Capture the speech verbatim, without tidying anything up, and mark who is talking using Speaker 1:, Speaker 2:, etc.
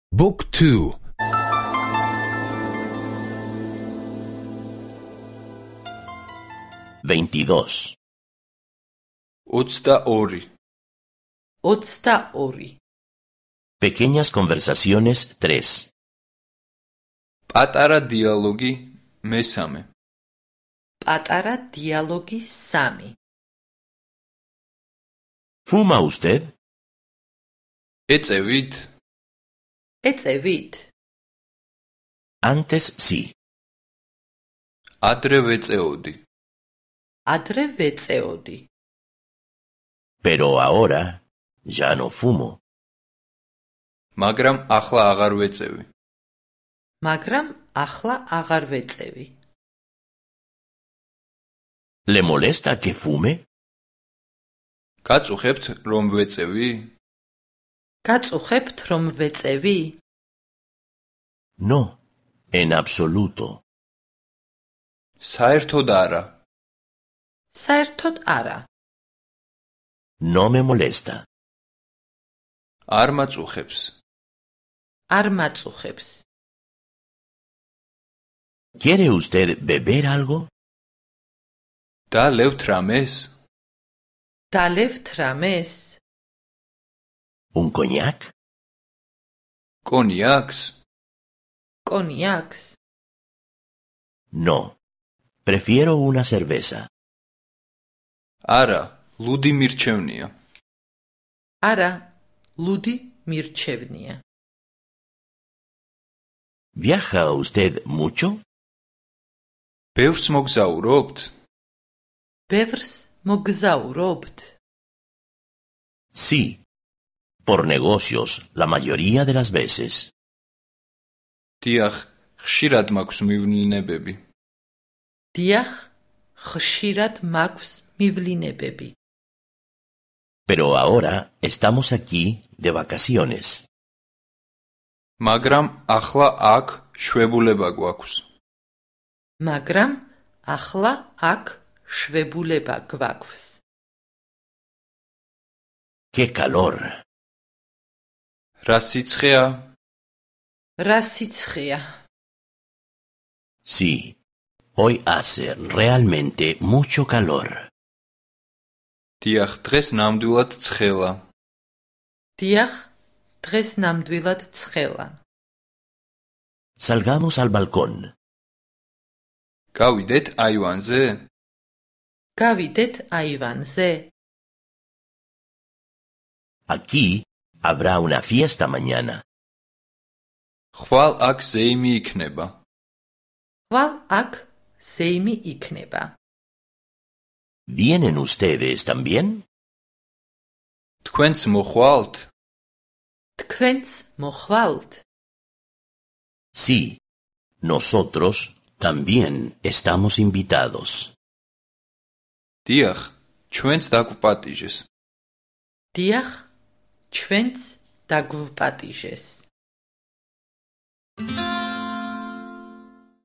Speaker 1: Book two.
Speaker 2: veintidós.
Speaker 3: ოცდა ორი.
Speaker 4: ოცდა ორი.
Speaker 2: Pequeñas conversaciones tres.
Speaker 3: პატარა დიალოგი მესამე.
Speaker 4: პატარა დიალოგი სამი.
Speaker 2: ¿Fuma usted?
Speaker 3: ეწევით?
Speaker 4: ეწევით?
Speaker 2: Antes sí.
Speaker 3: ადრე ვეწეოდი.
Speaker 4: ადრე ვეწეოდი.
Speaker 2: Pero ahora ya no fumo.
Speaker 3: მაგრამ ახლა აღარ ვეწევი.
Speaker 4: მაგრამ ახლა აღარ ვეწევი.
Speaker 2: ¿Le molesta que fume?
Speaker 3: გაწუხებთ რომ ვეწევი?
Speaker 4: გაწუხებთ რომ ვეწევი?
Speaker 2: No, en absoluto.
Speaker 3: საერთოდ არა.
Speaker 4: საერთოდ არა.
Speaker 2: No me molesta.
Speaker 3: არ მაწუხებს.
Speaker 4: არ მაწუხებს.
Speaker 2: ¿Quiere usted beber algo?
Speaker 3: დალევთ რამეს?
Speaker 4: დალევთ რამეს?
Speaker 2: ¿Un coñac?
Speaker 3: კონიაკს?
Speaker 4: კონიაკს?
Speaker 2: No, prefiero una cerveza.
Speaker 3: არა, ლუდი მირჩევნია.
Speaker 4: არა, ლუდი მირჩევნია.
Speaker 2: ¿Viaja usted mucho?
Speaker 3: ბევრს მოგზაურობთ?
Speaker 4: ბევრს მოგზაურობთ?
Speaker 2: Sí, por negocios, la mayoría de las veces.
Speaker 3: დიახ, ხშირად მაქვს მივლინებები.
Speaker 4: დიახ, ხშირად მაქვს მივლინებები.
Speaker 2: Pero ahora estamos aquí de vacaciones.
Speaker 3: მაგრამ ახლა აქ შვებულება გვაქვს.
Speaker 4: მაგრამ ახლა აქ შვებულება გვაქვს.
Speaker 2: ¡Qué calor!
Speaker 3: რა სიცხეა?
Speaker 4: რა სიცხეა?
Speaker 2: Sí, hoy hace realmente mucho calor.
Speaker 3: დიახ, დღეს ნამდვილად ცხელა.
Speaker 4: დიახ, დღეს ნამდვილად ცხელა.
Speaker 2: Salgamos al balcón.
Speaker 3: გავიდეთ აივანზე?
Speaker 4: გავიდეთ აივანზე?
Speaker 2: Aquí habrá una fiesta mañana.
Speaker 3: ხვალ აქ ზეიმი იქნება.
Speaker 4: ხვალ აქ ზეიმი იქნება.
Speaker 2: ¿Vienen ustedes también?
Speaker 3: თქვენც მოხვალთ?
Speaker 4: თქვენც მოხვალთ?
Speaker 2: Sí, nosotros también estamos invitados.
Speaker 3: დიახ, ჩვენც დაგვპატიჟეს.
Speaker 4: დიახ, ჩვენც დაგვპატიჟეს.